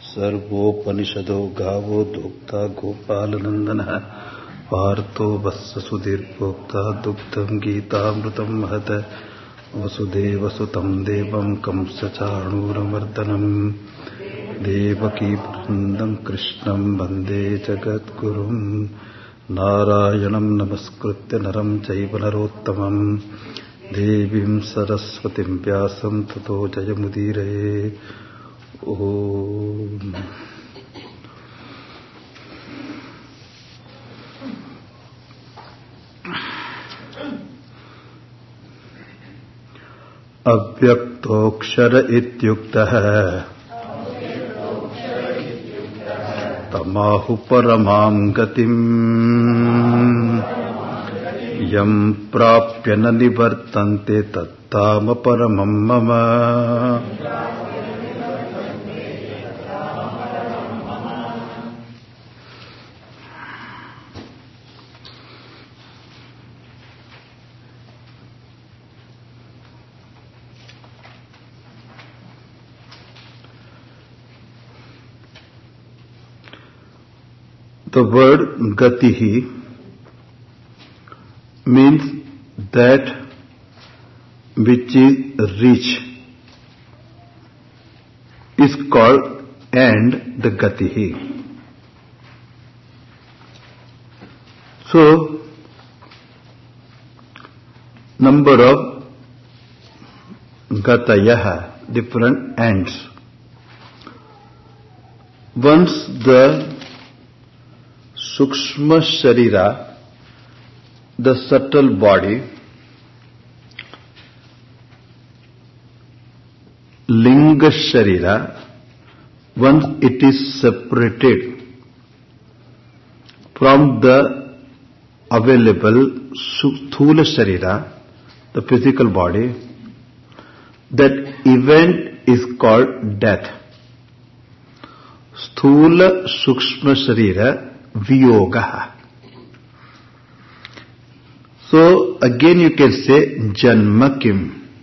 सर्वोपनिषदो गावो दोक्ता गोपालनंदनः पार्थो वत्ससुधीर्भोक्ता दुग्धं गीतामृतं महत् वसुदेवसुतं देवं कंसचाणूरमर्दनं देवकी वृन्दं कृष्णं वन्दे जगद्गुरुं नारायणं नमस्कृत्य नरं चैव नरोत्तमं देवीं सरस्वतीं व्यासं ततो जयमुदीरये। ओम अव्यक्तोऽक्षर इत्युक्तः तमाहु परमां गतिम् यं प्राप्य न निवर्तन्ते तत्ताम परमं मम। The word gatihi means that which is rich is called and the gatihi. So, number of gatayah, different ends. Once the Sukshma Sharira, the subtle body, Linga Sharira, once it is separated from the available Sthula Sharira, the physical body, that event is called death. Sthula Sukshma Sharira Viyoga. So again you can say Janma Kim.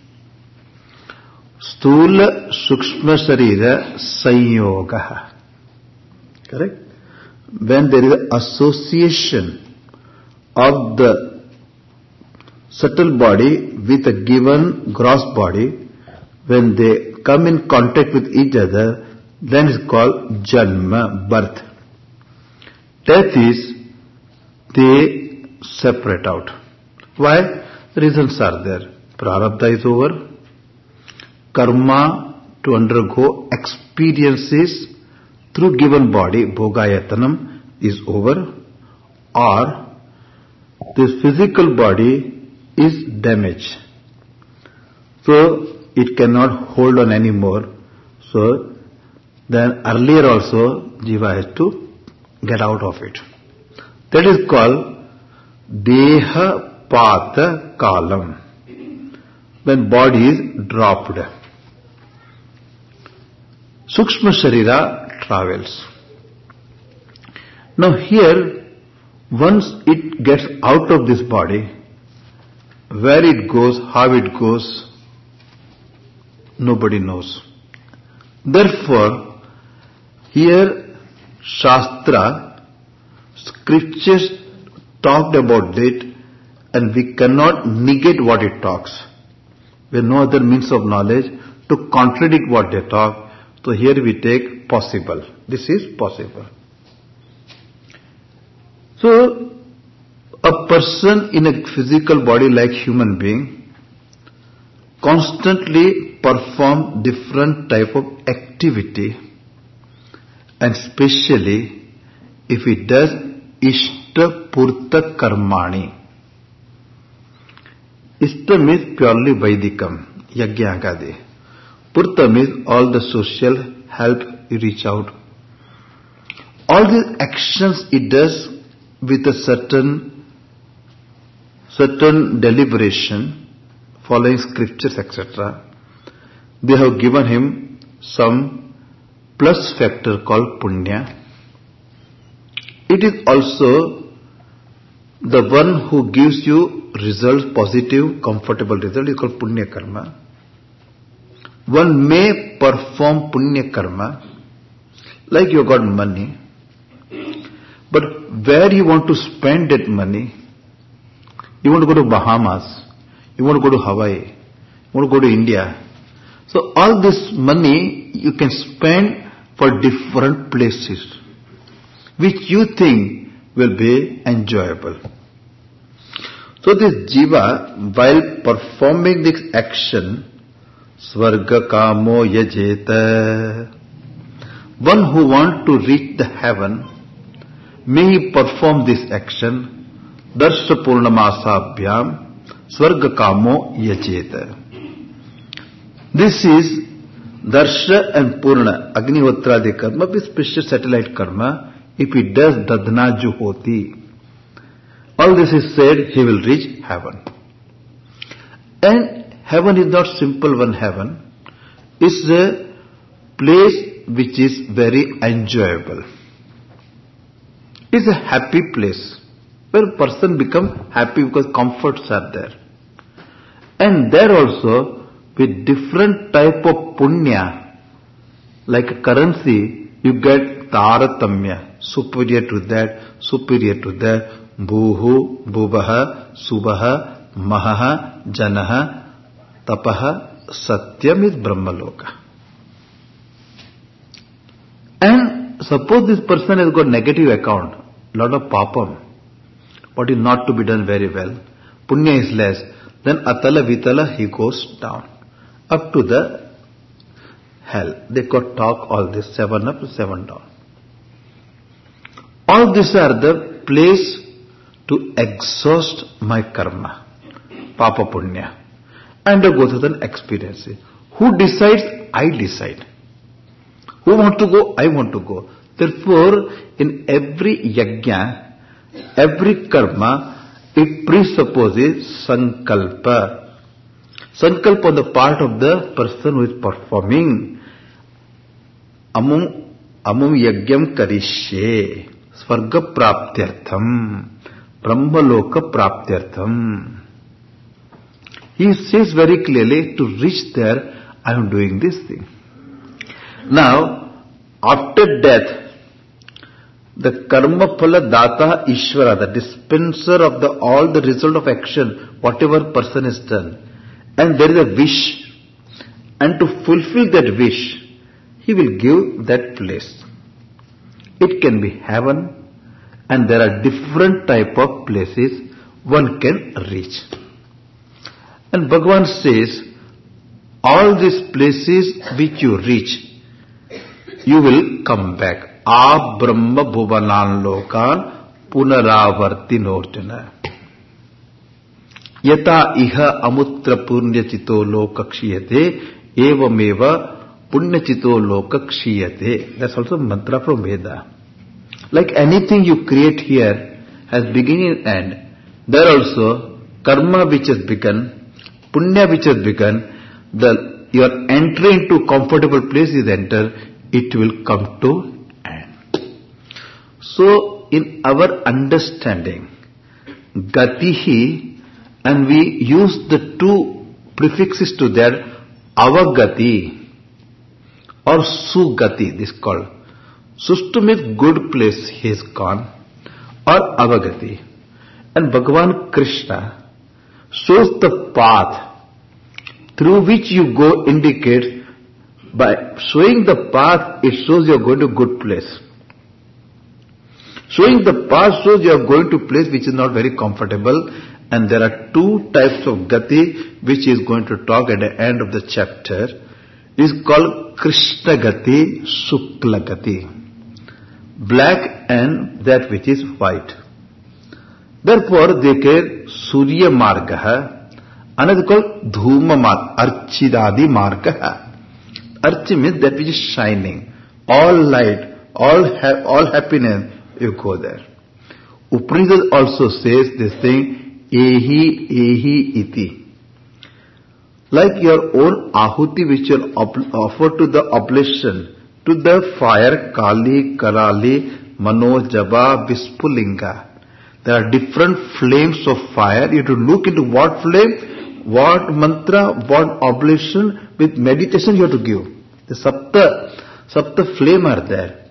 Sthula Sukshma Sharira Sanyoga. Correct? When there is association of the subtle body with a given gross body, when they come in contact with each other, then it's called Janma, birth. Death is they separate out. Why? The reasons are there. Prarabdha is over. Karma to undergo experiences through given body, bhogayatanam, is over. Or this physical body is damaged. So it cannot hold on anymore. So then earlier also jiva has to get out of it. That is called Deha Pata Kalam, when body is dropped. Sukshma Sharira travels. Now here, once it gets out of this body, where it goes, how it goes, nobody knows. Therefore, here Shastra, scriptures talked about it, and we cannot negate what it talks. We have no other means of knowledge to contradict what they talk. So here we take possible. This is possible. So, a person in a physical body like human being constantly perform different type of activity, and especially if it does Ishta Purta Karmani. Ishta means purely Vaidikam, Yajna Agadi. Purta means all the social help you reach out. All these actions it does with a certain deliberation, following scriptures, etc. They have given him some plus factor called Punya. It is also the one who gives you results, positive, comfortable result, is called Punya Karma. One may perform Punya Karma Like you got money, but where you want to spend that money? You want to go to Bahamas, you want to go to Hawaii, you want to go to India. So all this money you can spend for different places, which you think will be enjoyable. So this jiva, while performing this action, Svarga kamo yajeta, one who wants to reach the heaven, may he perform this action, Darsha Purnamasabhyam, Svarga kamo yajeta. This is Darsha and Purna, Agnihotradi karma, with special satellite karma. If he does Dadna jo hoti, all this is said, he will reach heaven. And heaven is not simple one heaven. It's a place which is very enjoyable. It's a happy place where a person becomes happy because comforts are there. And there also, with different type of punya, like a currency, you get taratamya, superior to that, bhuhu, bhuvaha, subaha, mahaha, janaha, tapaha, satyam is brahmaloka. And suppose this person has got negative account, lot of papam, what is not to be done very well, punya is less, then atala vitala he goes down, up to the hell. They could talk all this, 7 up, 7 down. All these are the place to exhaust my karma, papa punya, and to go through the experience. Who decides? I decide. Who want to go? I want to go. Therefore, in every yajna, every karma, it presupposes sankalpa. Sankalpa on the part of the person who is performing. Amum yajnam karishye, svarga praptyartham, brahmaloka praptyartham. He says very clearly, to reach there, I am doing this thing. Now, after death, the karma phala data Ishvara, the dispenser of all the result of action, whatever person has done, and there is a wish, and to fulfill that wish, he will give that place. It can be heaven, and there are different type of places one can reach. And Bhagavan says, all these places which you reach, you will come back. A Brahma Bhuvanan Lokan Punaravarti Norjana. Yata iha amutra punya chito lokakshiyate evameva punya chito lokakshiyate. That's also mantra from Veda. Like anything you create here has beginning and end. There also karma which has begun, punya which has begun, your entry into comfortable place is enter, it will come to end. So, in our understanding, gatihi, and we use the two prefixes to that, avagati or sugati, this is called. Sustu means good place he is gone, or avagati. And Bhagavan Krishna shows the path through which you go, indicates. By showing the path, it shows you are going to a good place. Showing the path shows you are going to a place which is not very comfortable, and there are two types of gati which he is going to talk at the end of the chapter. It is called Krishna gati, Shukla gati, black and that which is white. Therefore, they call Surya marga, another called Dhuma marga, Archidadi marga. Archi means that which is shining, all light, all happiness, you go there. Upanishad also says this thing, ehi iti. Like your own ahuti which you offer to the oblation, to the fire, Kali, Karali, Mano, Jaba, Vispulinga. There are different flames of fire. You have to look into what flame, what mantra, what oblation, with meditation you have to give. The sapta flame are there.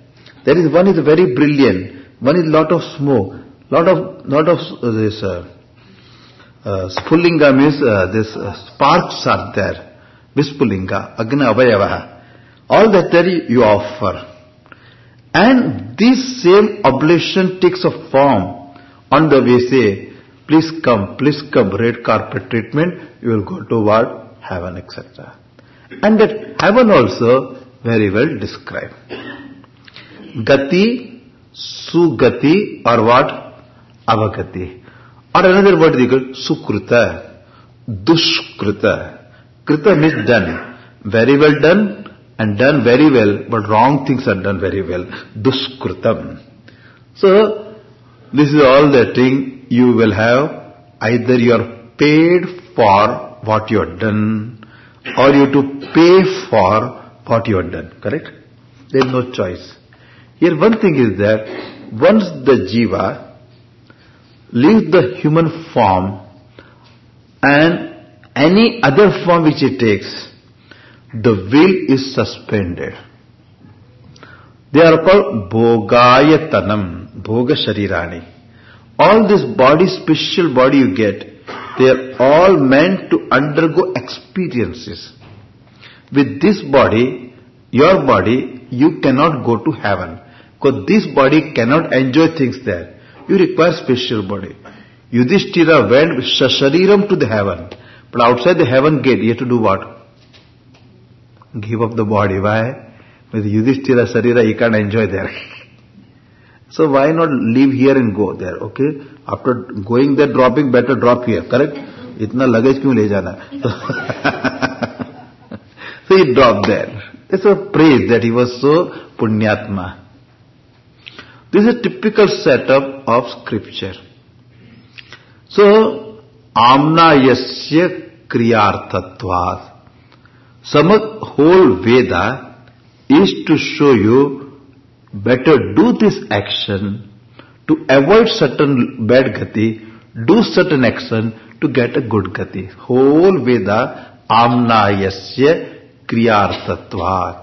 There is one is very brilliant, one is lot of smoke, lot of this Spullinga means this sparks are there. Vispullinga, Agna Avayavaha. All that there you offer. And this same oblation takes a form. On the way say, please come, red carpet treatment, you will go to what? Heaven, etc. And that heaven also very well described. Gati, Sugati or what? Avagati. Or another word they call Sukruta, Dushkruta. Kruta means done. Very well done and done very well, but wrong things are done very well. Dushkrutam. So, this is all the thing you will have. Either you are paid for what you have done or you have to pay for what you have done. Correct? There is no choice. Here one thing is that once the jiva leaves the human form and any other form which it takes, the will is suspended. They are called Bhogayatanam, Bhoga Sharirani. All this body, special body you get, they are all meant to undergo experiences. With this body, your body, you cannot go to heaven. Because this body cannot enjoy things there. You require special body. Yudhishthira went shashariram to the heaven. But outside the heaven gate, you have to do what? Give up the body. Why? With Yudhishthira Sarira, you can't enjoy there. So why not live here and go there, okay? After going there, dropping, better drop here, correct? Itna luggage kyun le jana? So he dropped there. It's a praise that he was so punyatma. This is a typical setup of scripture. So, amnayasya kriyarthatvat. Some whole Veda is to show you better do this action to avoid certain bad gati, do certain action to get a good gati. Whole Veda amnayasya kriyarthatvat.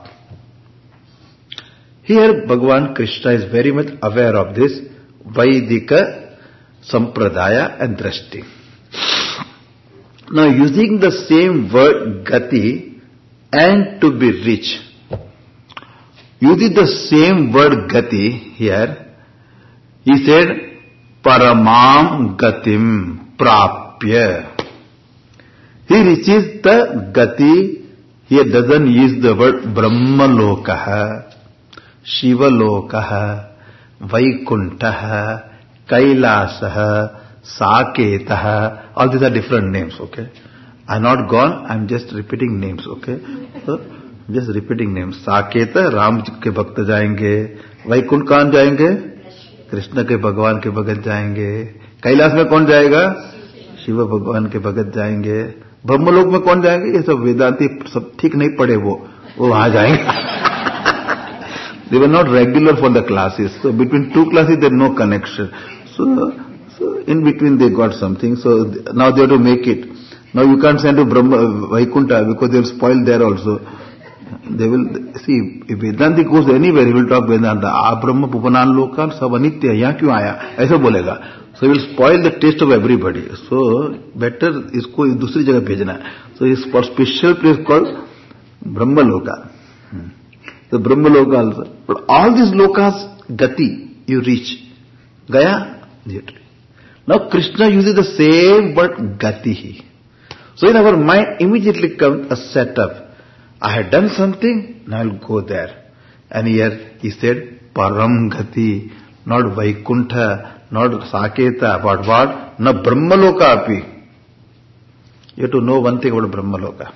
Here Bhagavan Krishna is very much aware of this Vaidika Sampradaya and Drashti. Now using the same word Gati and to be rich, using the same word Gati here, he said Paramam Gatim Prapya. He reaches the Gati, here doesn't use the word Brahma Lokaha, Shiva Lokaha, Vaikuntaha, Kailasaha, Saketaha, all these are different names, okay? I'm not gone, I'm just repeating names, okay? So, just repeating names. Saketa, Ram ke bhakt jayenge. Vaikunt kahan jayenge? Krishna ke Bhagavan ke bhagat jayenge. Kailas mein kaun jayega? Shiva Bhagavan ke bhagat jayenge. Brahmalok mein kaun jayenge? Ye sab Vedanti sab theek nahi padhe wo wahan jayenge. They were not regular for the classes. So between two classes there is no connection. So in between they got something. So now they have to make it. Now you can't send to Vaikunta because they will spoil there also. They will, see, if Vedanti goes anywhere, he will talk Vedanta. Brahma Pupanan Lokan sab anitya, yahan kyun aaya? Aisa bolega. So he will spoil the taste of everybody. So better isko dusri jagah bhejna. So his special place called Brahma Loka. The Brahma Loka also. But all these lokas, Gati, you reach. Gaya? Now Krishna uses the same word Gati. So in our mind immediately comes a setup. I had done something, now I'll go there. And here he said, Param Gati, not Vaikuntha, not Saketa, but what? Na Brahma Loka api. You have to know one thing about Brahma Loka.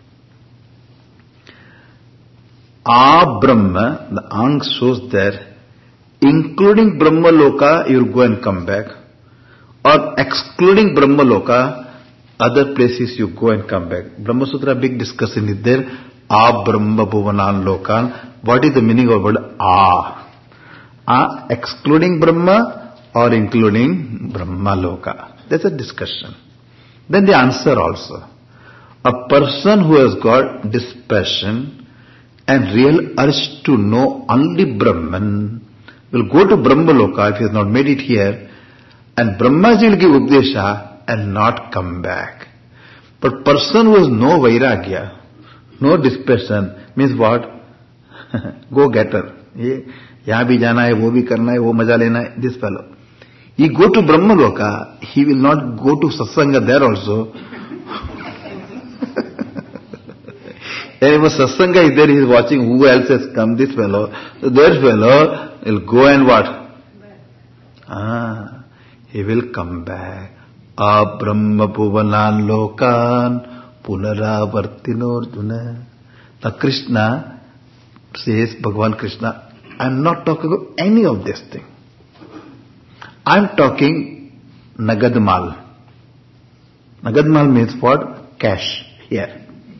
Brahma, the Ang shows there, including Brahma Loka, you'll go and come back. Or excluding Brahma Loka, other places you go and come back. Brahma Sutra, big discussion is there. Brahma Bhuvanan Lokan. What is the meaning of the word excluding Brahma or including Brahma Loka? That's a discussion. Then the answer also. A person who has got dispassion and real urge to know only Brahman will go to Brahmaloka if he has not made it here, and Brahmaji will give Updesha and not come back. But person who has no Vairagya, no dispersion, means what? Go getter. यहाँ भी जाना है, वो भी करना है, वो मजा लेना है, this fellow. He go to Brahmaloka, he will not go to Satsanga there also. And if a Satsanga is there, he is watching who else has come, this fellow. So that fellow will go and what? He will come back. Brahma Bhuvanan Lokan Punaravartino Arjuna. Now Krishna says, Bhagavan Krishna, I am not talking about any of this thing. I am talking Nagadmal. Nagadmal means what? Cash. Here.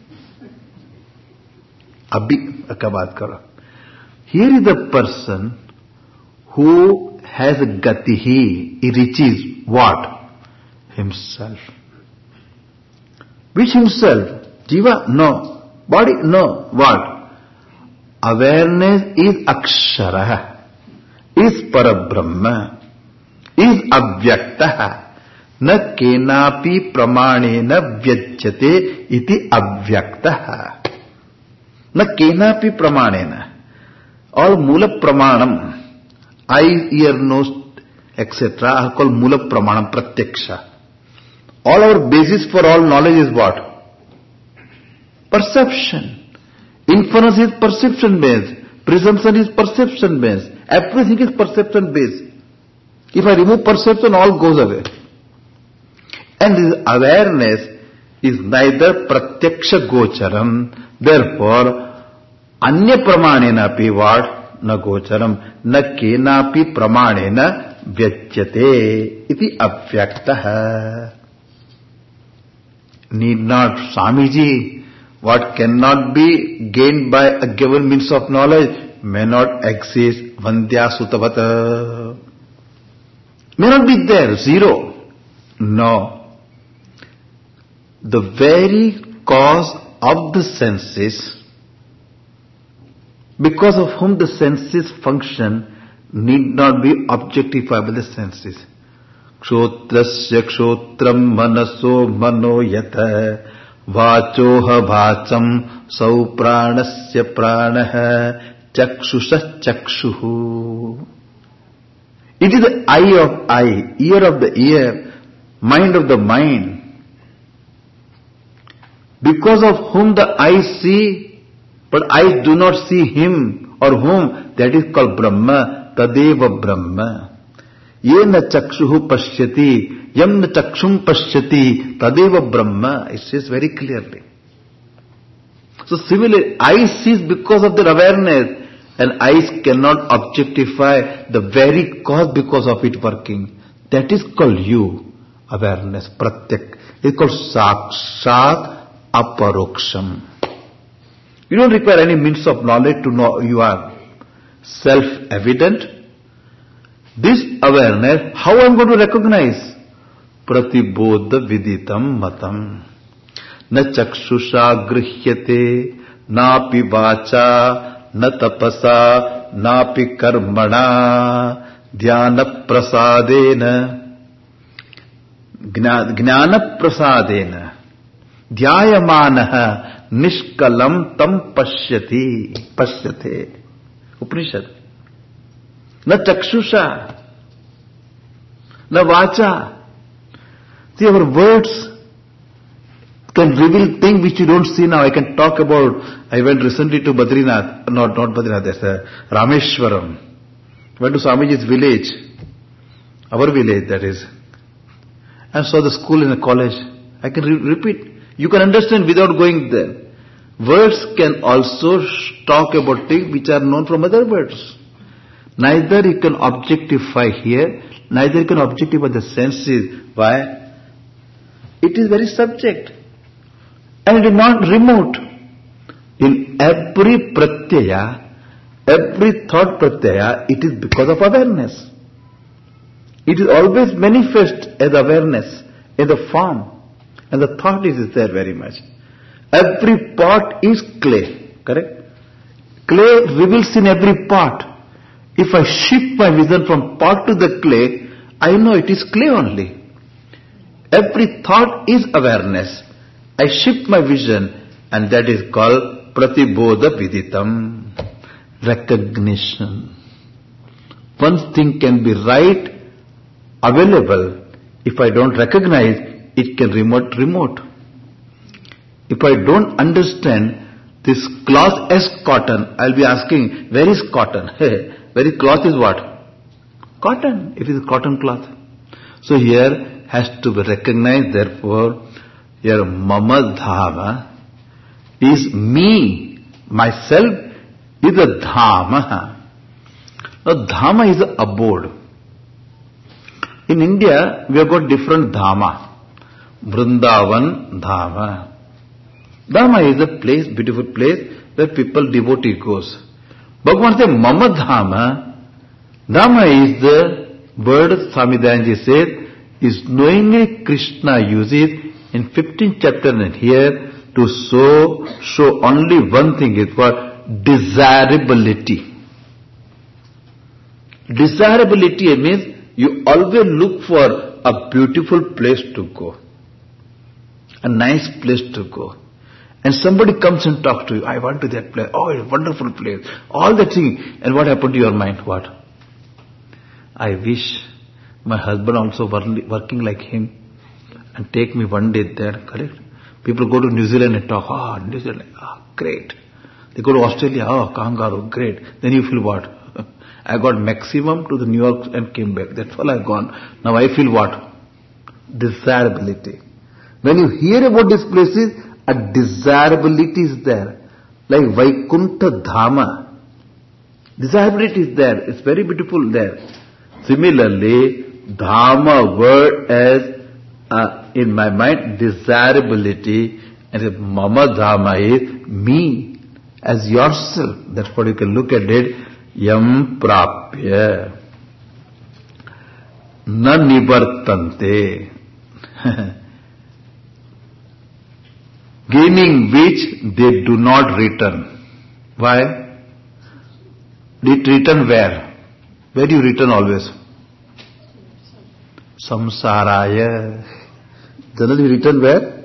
Abhi ka baat karo. Here is the person who has a gatihi. He reaches what? Himself. Which himself? Jiva? No. Body? No. What? Awareness is akshara, is parabrahma, is avyakta, na kenapi pramanena vyajyate iti avyakta. Na kenapi pramanena. All mula pramanam, eye, ear, nose, etc. are called mula pramanam, pratyaksha. All our basis for all knowledge is what? Perception. Inference is perception based. Presumption is perception based. Everything is perception based. If I remove perception, all goes away. And this awareness is neither pratyaksha gocharam. Therefore, anya pramanena pi what? Na gocharam. Na kenapi pramanena vyajyate iti avyaktaha. Need not Swamiji. What cannot be gained by a given means of knowledge may not exist. Vandya Sutavata. May not be there. Zero. No. The very cause of the senses, because of whom the senses function, need not be objectified by the senses. Kshotrasya kshotram manaso mano yata. Vachoha vacham sau pranasya pranaha chakshusha chakshuhu. It is the eye of eye, ear of the ear, mind of the mind. Because of whom the eyes see, but eyes do not see him or whom, that is called Brahma, Tadeva Brahma. Yena chakshuhu pashyati. Yam chakshum pashyati tadeva Brahma. It says very clearly. So similarly, eyes sees because of their awareness, and eyes cannot objectify the very cause because of it working. That is called you, awareness, pratyak. It is called sakshat aparoksham. You don't require any means of knowledge to know you are self-evident. This awareness, how I am going to recognize? Pratibodha viditam matam. Na chakshusha grihyate, napi vacha, na tapasa, napi karmana, dhyana prasadena, jnana prasadena, dhyayamanaha, nishkalam tam pashyate. Upanishad. Na chakshusha, na vacha. See, our words can reveal things which you don't see now. I can talk about, I went recently to Badrinath, not Badrinath, that's Rameshwaram. Went to Swamiji's village, our village that is, and saw the school and the college. I can repeat. You can understand without going there. Words can also talk about things which are known from other words. Neither you can objectify here, neither you can objectify the senses. Why? It is very subject. And it is not remote. In every pratyaya, every thought pratyaya, it is because of awareness. It is always manifest as awareness, as a form. And the thought is there very much. Every pot is clay, correct? Clay reveals in every part. If I shift my vision from pot to the clay, I know it is clay only. Every thought is awareness. I shift my vision, and that is called pratibodha viditam, recognition. One thing can be right, available. If I don't recognize, it can remote. If I don't understand this cloth as cotton, I'll be asking, where is cotton? Where is cloth is what? Cotton. It is cotton cloth. So here has to be recognized, therefore, here mama dhama is me, myself is a dhama. Now dhama is a abode. In India, we have got different dhama. Vrindavan dhama. Dhama is a place, beautiful place, where people, devotee goes. Bhagavan says, mama dhama. Dhama is the word Swami Dayanji says, is knowingly Krishna uses in 15th chapter and here to show only one thing, is what? Desirability. Desirability means you always look for a beautiful place to go, a nice place to go. And somebody comes and talks to you, I want to that place, oh, it's a wonderful place, all that thing. And what happened to your mind? What? I wish my husband also working like him and take me one day there, correct? People go to New Zealand and talk, New Zealand, great. They go to Australia, kangaroo, great. Then you feel what? I got maximum to the New York and came back. That's all I've gone. Now I feel what? Desirability. When you hear about these places, a desirability is there. Like Vaikuntha Dhama. Desirability is there. It's very beautiful there. Similarly, Dhamma word as, in my mind, desirability, and Mama Dhamma is me, as yourself. That's what you can look at it. Yam prapya na nivartante. Gaining which they do not return. Why? It return where? Where do you return always? Samsaraya. Generally you return where?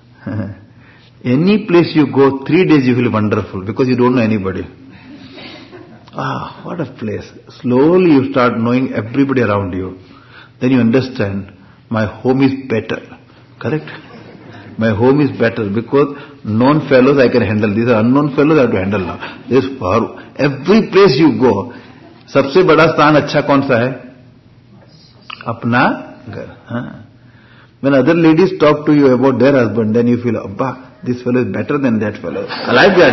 Any place you go, 3 days you feel wonderful because you don't know anybody. What a place. Slowly you start knowing everybody around you. Then you understand, my home is better. Correct? My home is better because known fellows I can handle. These are unknown fellows I have to handle now. Every place you go, सबसे बड़ा स्थान अच्छा कौन सा है? अपना घर. When other ladies talk to you about their husband, then you feel, Abba, this fellow is better than that fellow. I like that.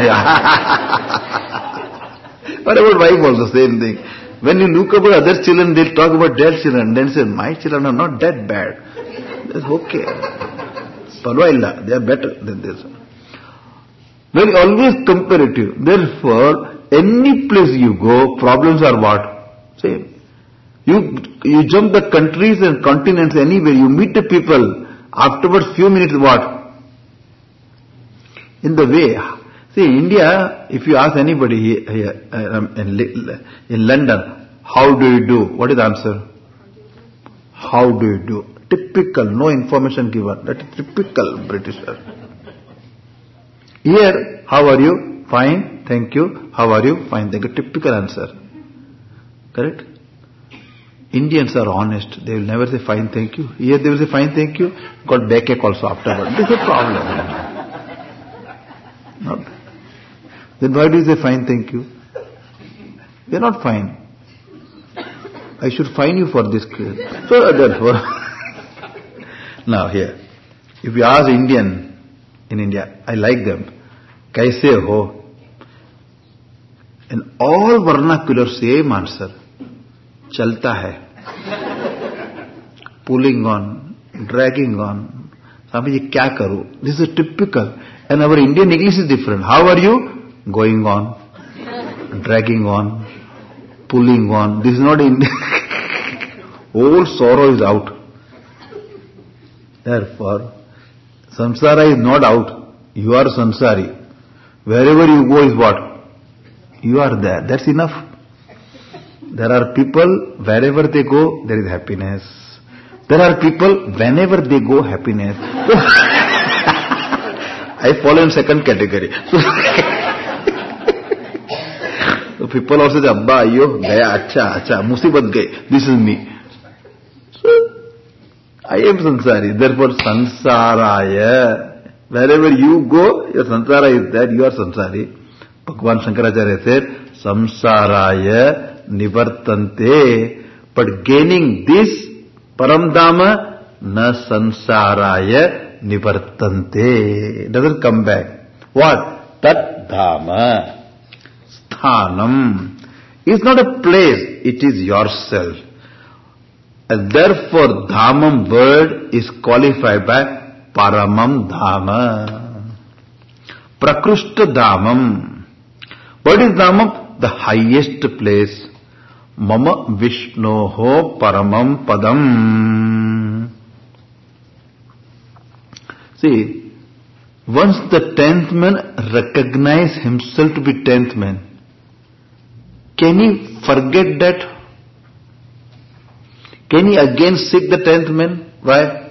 What about wife also? Same thing. When you look about other children, they'll talk about their children. Then say, my children are not that bad. That's okay. Parvailla, they are better than this. Very always comparative. Therefore, any place you go, problems are what? Same. You jump the countries and continents anywhere, you meet the people, afterwards few minutes what? In the way. See, India, if you ask anybody here in London, how do you do? What is the answer? How do you do? Typical, no information given. That is typical Britisher. Here, how are you? Fine, thank you. How are you? Fine, thank you. Typical answer. Correct? Indians are honest. They will never say fine, thank you. Here they will say fine, thank you. Got backache also afterward. This is a problem. Not. Then why do you say fine, thank you? They are not fine. I should fine you for this. So therefore, now here, if you ask Indian in India, I like them. Kaise ho? In all vernacular, same answer. Chalta hai. Pulling on, dragging on. Swamiji, kya karu? This is typical. And our Indian English is different. How are you? Going on, dragging on, pulling on. This is not Indian. All sorrow is out. Therefore, samsara is not out. You are samsari. Wherever you go is what? you are there. That's enough. There are people, wherever they go, there is happiness. There are people, whenever they go, happiness. I fall in second category. So people also say, Abba, ayyo, gaya, acha, musibat gayi. This is me. So, I am sansari. Therefore, sansaraya. Wherever you go, your sansara is there, you are sansari. Bhagavan Shankaracharya said, samsaraya nivartante. But gaining this paramdhama, na sansaraya nivartante. Doesn't come back. What? Tat dhama. Sthanam. Is not a place, it is yourself. And therefore, dhamam word is qualified by paramam dhama. Prakrushta dhamam. What is dhamam? The highest place. Mama Vishnoho paramam padam. See, once the 10th man recognizes himself to be 10th man, can he forget that? Can he again seek the 10th man? Why?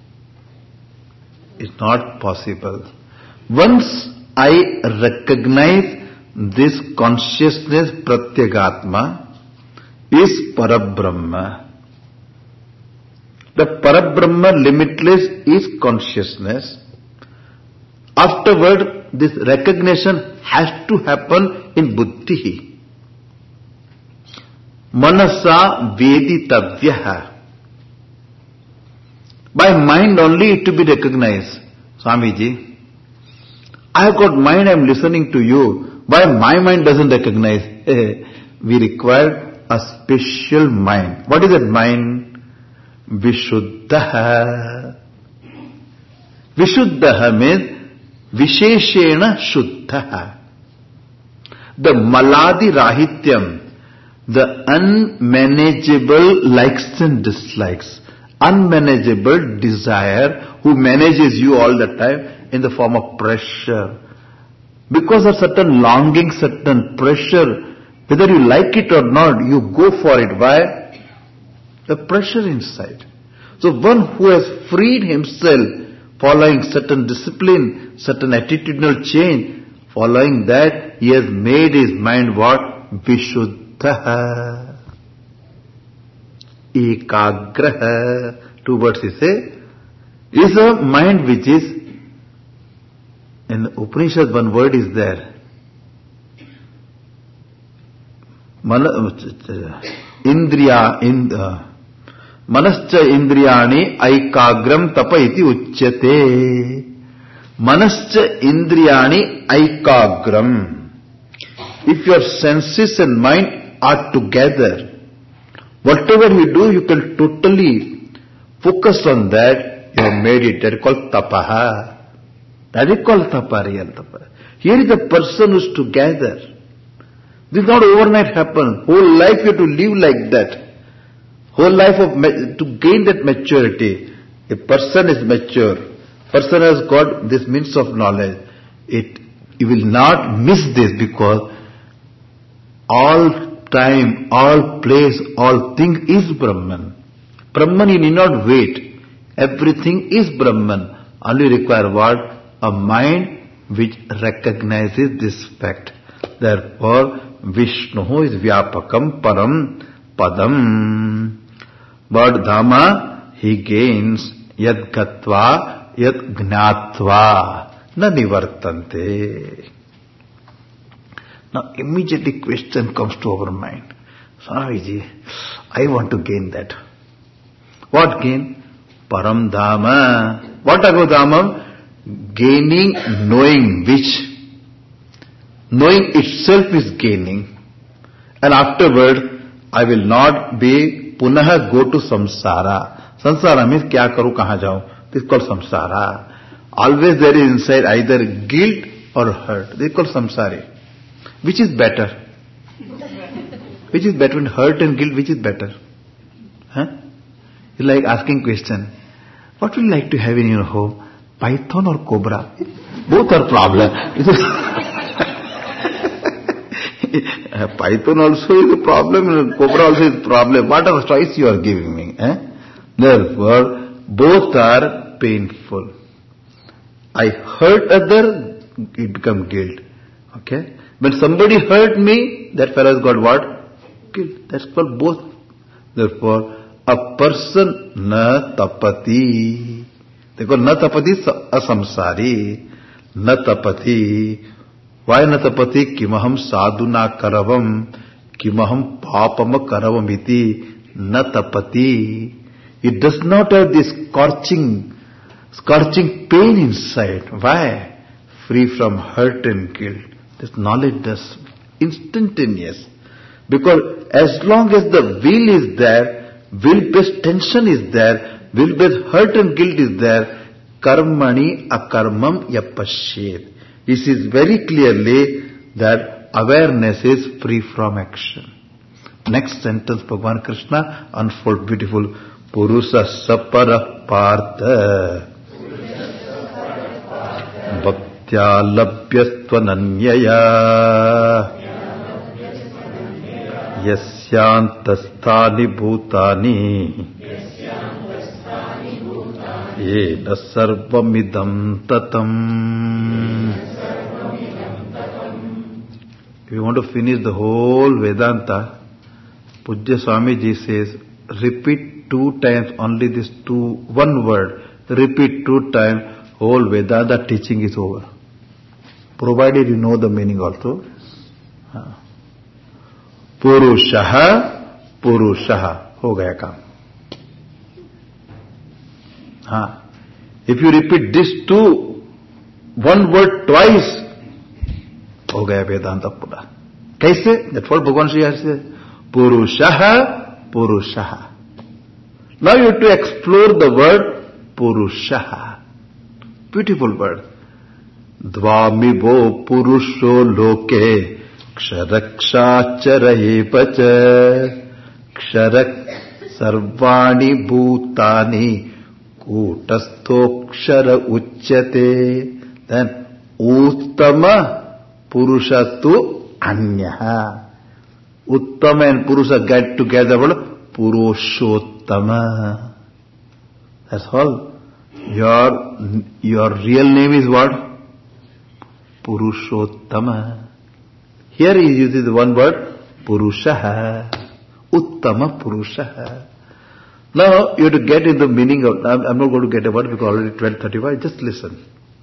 It's not possible. Once I recognize this consciousness, Pratyagatma, is Parabrahma. The Parabrahma, limitless, is consciousness. Afterward, this recognition has to happen in buddhi. Manasa veditavyaha. By mind only it to be recognized. Swamiji, I have got mind, I am listening to you. Why my mind doesn't recognize? We require a special mind. What is that mind? Vishuddha. Vishuddha means Visheshena Shuddha. The Maladi Rahityam, the unmanageable likes and dislikes, unmanageable desire who manages you all the time in the form of pressure. Because of certain longing, certain pressure, whether you like it or not, you go for it. Why? The pressure inside. So one who has freed himself, following certain discipline, certain attitudinal change, following that, he has made his mind what? Vishuddha. Ekagraha. 2 words he say. Is a mind which is, in the Upanishad one word is there. Manascha indriyani aikagram tapa iti uchyate. Manascha indriyani aikagram. If your senses and mind are together, whatever you do, you can totally focus on that. You have made it. That is called tapaha. That is called tapa, real tapa. Here is the person who is together. This is not overnight happen. Whole life you have to live like that. Whole life to gain that maturity. A person is mature. Person has got this means of knowledge. You will not miss this because all time, all place, all thing is Brahman. Brahman you need not wait. Everything is Brahman. Only require what? A mind which recognizes this fact. Therefore, Vishnu is Vyapakam Param Padam. But Dhamma, he gains Yad Gatva, Yad Gnatva, Na Nivartante. Now immediately question comes to our mind. Swamiji, I want to gain that. What gain? Param Dhamma. What about Dhamma? Gaining, knowing which. Knowing itself is gaining. And afterward, I will not be punaha go to samsara. Samsara means kya karu, kahan jaun. This is called samsara. Always there is inside either guilt or hurt. This is called samsari. Which is better? Which is better? When hurt and guilt, which is better? Huh? It's like asking question. What would you like to have in your home? Python or cobra? Both are problem. Python also is a problem, and cobra also is a problem. What are the choice you are giving me? Therefore, both are painful. I hurt other, it becomes guilt. Okay? When somebody hurt me, that fellow has got what? Guilt. That's called both. Therefore, a person na tapati. They call na tapati asamsari. Na tapati. Why na tapati? Kimaham sadhuna karavam. Kimaham papama karavam iti. Na tapati. It does not have this scorching pain inside. Why? Free from hurt and guilt. This knowledge does instantaneous. Because as long as the will is there, will-based tension is there, will-based hurt and guilt is there, karmani akarmam yapashyet. This is very clearly that awareness is free from action. Next sentence, Bhagavan Krishna unfold beautiful. Purusa sapara partha bhaktya labhyastvananyaya yasyantastani bhutani yena sarvamidam tatam. If you want to finish the whole Vedanta, Pujya Swamiji says, repeat 2 times only this one word. Repeat 2 times, whole Vedanta teaching is over. Provided you know the meaning also. Purushaha, Purushaha. Ho gaya kaam. If you repeat this one word twice, ho gaya Vedanta pura. Kaise? That's what Bhagavan Shri has said. Purushaha, Purushaha. Now you have to explore the word Purushaha. Beautiful word. Dvamivo Purusho Loke Ksharakshacharahe pacha Ksharak Sarvani Bhutani Kutastokshara Uchyate. Then Uttama Purushatu Anyaha. Uttama and Purusha get together, Purushottama. That's all. Your real name is what? Purushottama. Here he uses the one word, Purushaha. Uttama Purushaha. Now you have to get in the meaning of, I'm not going to get a word because already 12:35, just listen.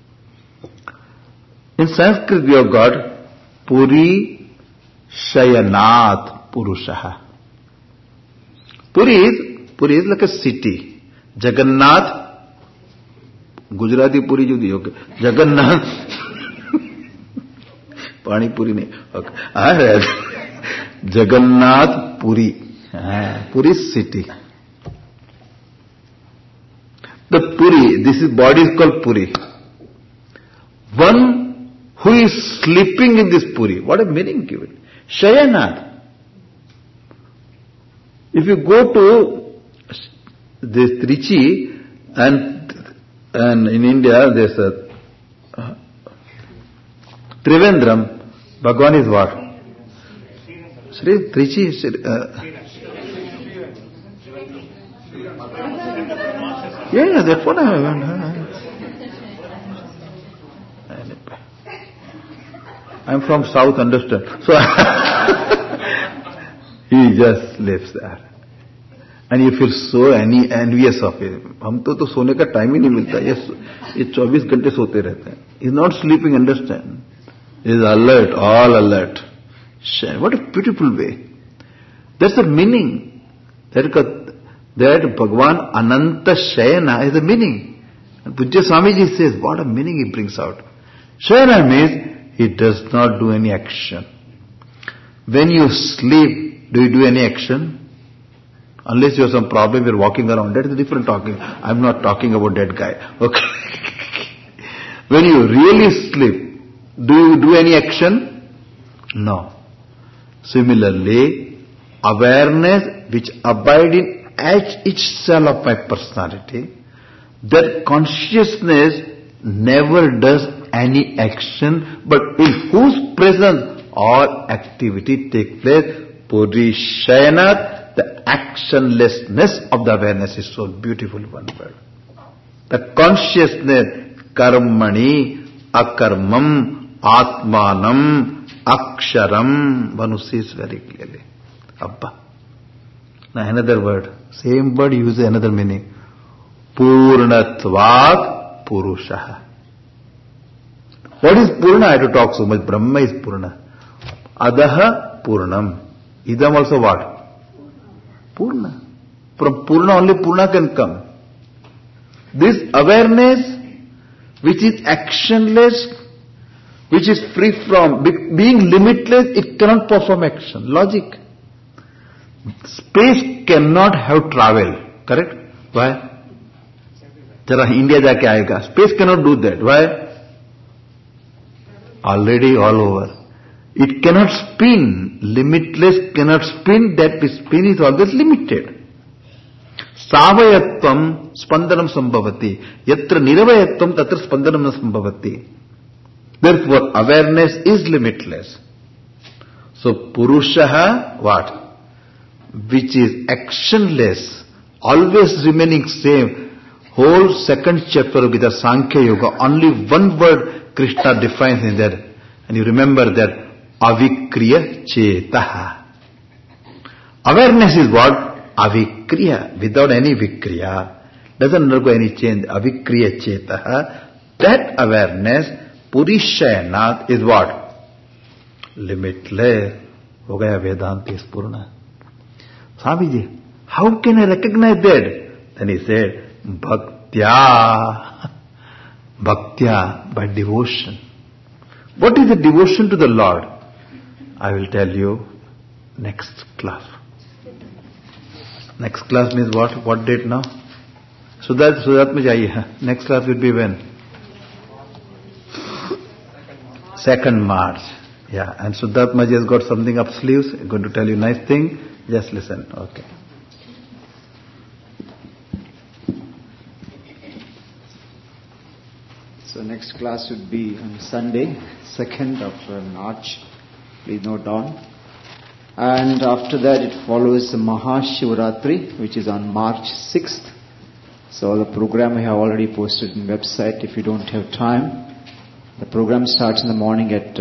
In Sanskrit we have got Puri Shayanat Purushaha. Puri is like a city. Jagannath, Gujarati Puri judi, okay. Jagannath, Pani Puri nahi, okay. Jagannath Puri. Puri is city. The Puri, this body is called Puri. One who is sleeping in this Puri, what a meaning given. Shayanath. If you go to this Trichy and in India there's a Trivandrum, Bhagavan is what? Sri Trichy. Yeah, that's what I I'm from South, understand? So he just lives there. And you feel so envious of him. हम तो सोने का time ही नहीं मिलता. ये 24 घंटे सोते रहते हैं. He's not sleeping, understand? He's alert, all alert. What a beautiful way. That's the meaning. That Bhagavan Ananta Shayana is the meaning. And Pujya Swamiji says, what a meaning he brings out. Shayana means he does not do any action. When you sleep, do you do any action? Unless you have some problem, you're walking around. That is a different talking. I'm not talking about that guy. Okay. When you really sleep, do you do any action? No. Similarly, awareness which abides in each cell of my personality, that consciousness never does any action, but in whose presence all activity take place. Purishayana, the actionlessness of the awareness is so beautiful, one word. The consciousness, karmani, akarmam, atmanam, aksharam, one who sees very clearly. Abba. Now another word, same word uses another meaning. Purnatvat Purushaha. What is Purna? I have to talk so much. Brahma is Purna. Adaha Purnam. Idam also what? Purna. From Purna only Purna can come. This awareness which is actionless, which is free from, being limitless, it cannot perform action. Logic. Space cannot have travel. Correct? Why? Jara India jaake aayega. Space cannot do that. Why? Already all over. It cannot spin. Limitless cannot spin. That spin is always limited. Savayatvam spandanam sambhavati. Yatra niravayatvam tatra spandanam sambhavati. Therefore, awareness is limitless. So, Purushaha, what? Which is actionless, always remaining same. Whole second chapter of Gita, Sankhya Yoga, only one word Krishna defines in there. And you remember that, avikriya chetaha. Awareness is what? Avikriya, without any vikriya. Doesn't undergo any change. Avikriya chetaha. That awareness, Purishayanath, is what? Limitless. Ho gaya Vedanta is Purna. Swamiji, how can I recognize that? Then he said, Bhaktya. Bhaktya, by devotion. What is the devotion to the Lord? I will tell you next class. Next class means what? What date now? Sudat mein jaiye. Next class will be when? 2nd March. Yeah, and Sudatma ji has got something up sleeves. I'm going to tell you nice thing. Just listen. Okay. So next class would be on Sunday, 2nd of March. Please note down. And after that it follows the Mahashivratri, which is on March 6th. So the program we have already posted on the website if you don't have time. The program starts in the morning at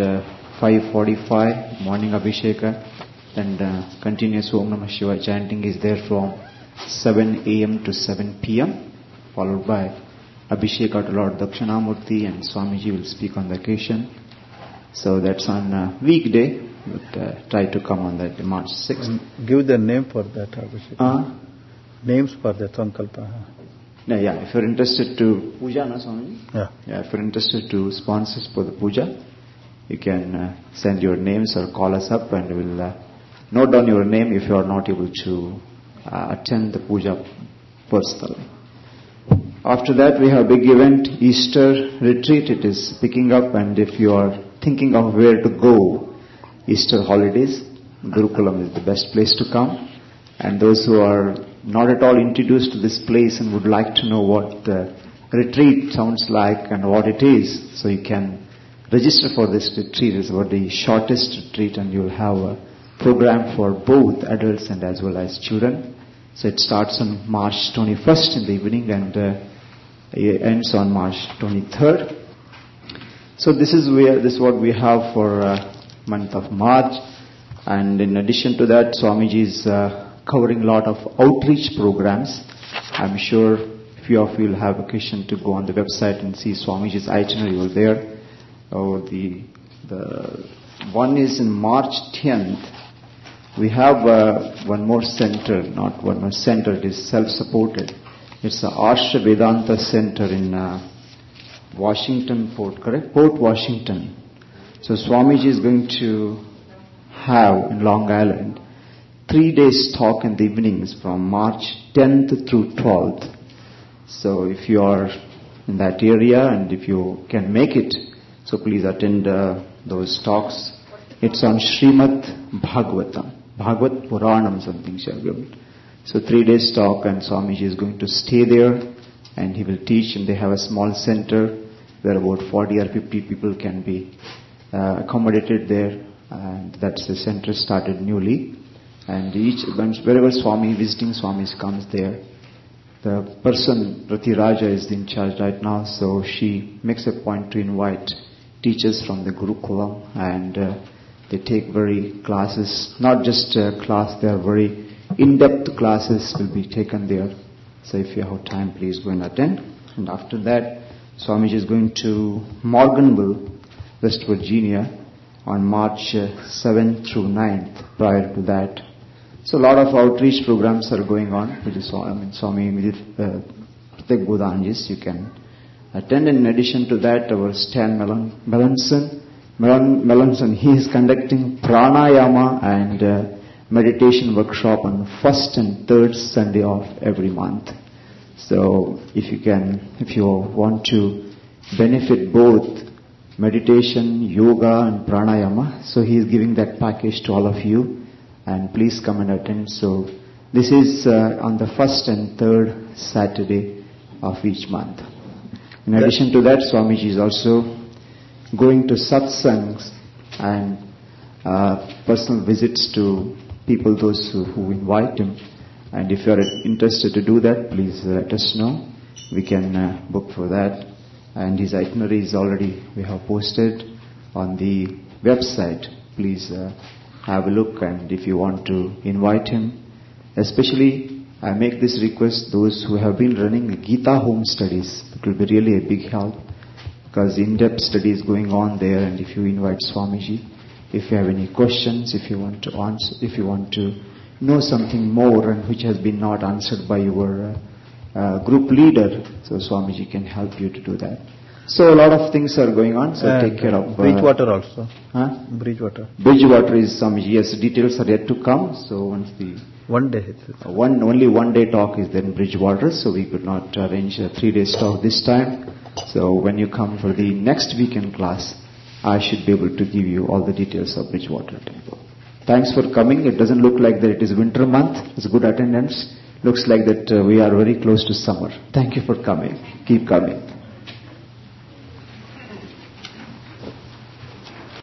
5:45, morning Abhisheka, and continuous Om Namah Shivaya chanting is there from 7 a.m. to 7 p.m. followed by Abhisheka to Lord Dakshinamurti, and Swamiji will speak on the occasion. So that's on weekday, but try to come on that March 6th. Give the name for that Abhisheka. Names for that Sankalpa. Yeah, if you're interested to puja, na Swamiji? Yeah, if you're interested to sponsors for the puja, you can send your names or call us up and we'll note down your name if you are not able to attend the puja personally. After that we have a big event, Easter retreat. It is picking up, and if you are thinking of where to go, Easter holidays, Gurukulam is the best place to come. And those who are not at all introduced to this place and would like to know what the retreat sounds like and what it is, so you can register for this retreat. It's about the shortest retreat, and you'll have a program for both adults and as well as children. So it starts on March 21st in the evening and it ends on March 23rd. So this is what we have for month of March. And in addition to that, Swamiji is covering a lot of outreach programs. I'm sure few of you will have occasion to go on the website and see Swamiji's itinerary over there. The one is in March 10th. We have one more center, not one more center, it is self-supported. It's the Arsha Vedanta Center in Washington Port, correct? Port Washington. So Swamiji is going to have in Long Island 3 days talk in the evenings from March 10th through 12th. So if you are in that area and if you can make it, so please attend those talks. It's on Srimad Bhagavatam. Bhagavat Puranam something shall be. So 3 days talk, and Swamiji is going to stay there and he will teach, and they have a small center where about 40 or 50 people can be accommodated there. That's the center started newly. And wherever Swami, visiting Swamis comes there, the person, Rati Raja, is in charge right now, so she makes a point to invite teachers from the Gurukulam, and they take very classes, not just class, they are very in-depth classes will be taken there. So if you have time, please go and attend. And after that, Swamiji is going to Morganville, West Virginia, on March 7th through 9th. Prior to that, so a lot of outreach programs are going on. Swami Pratyek Bodhanjis, you can attend. In addition to that, our Stan Melanson, he is conducting pranayama and meditation workshop on first and third Sunday of every month. So if you want to benefit both meditation, yoga and pranayama, so he is giving that package to all of you. And please come and attend. So this is on the first and third Saturday of each month. In addition to that, Swamiji is also going to satsangs and personal visits to people, those who invite him. And if you are interested to do that, please let us know. We can book for that. And his itinerary is already, we have posted on the website. Please have a look, and if you want to invite him, especially I make this request, those who have been running Gita home studies, it will be really a big help, because in-depth study is going on there. And if you invite Swamiji, if you have any questions, if you want to answer, if you want to know something more and which has been not answered by your group leader, so Swamiji can help you to do that. So a lot of things are going on, so take care of... Bridgewater also. Huh? Bridgewater. Bridgewater is Swamiji. Yes, details are yet to come. So once the... One day. Only one day talk is there in Bridgewater, so we could not arrange a 3 days talk this time. So when you come for the next weekend class, I should be able to give you all the details of Bridgewater Temple. Thanks for coming. It doesn't look like that it is winter month. It's good attendance. Looks like that we are very close to summer. Thank you for coming. Keep coming.